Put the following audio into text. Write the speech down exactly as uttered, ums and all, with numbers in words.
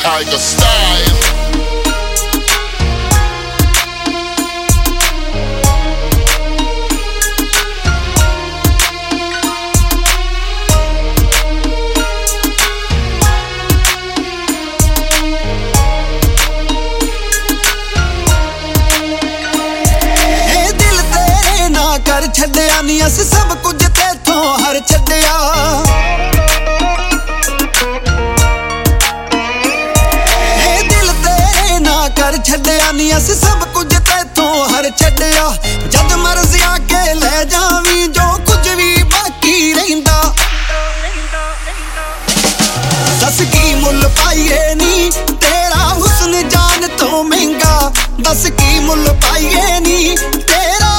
Tiger style. कर छड्डिया नी अस सब कुछ तेथों हर छड्डिया ए दिल तेरे ना कर छड्डिया नी अस सब कुछ तेथों हर छड्डिया जद मर्जी आके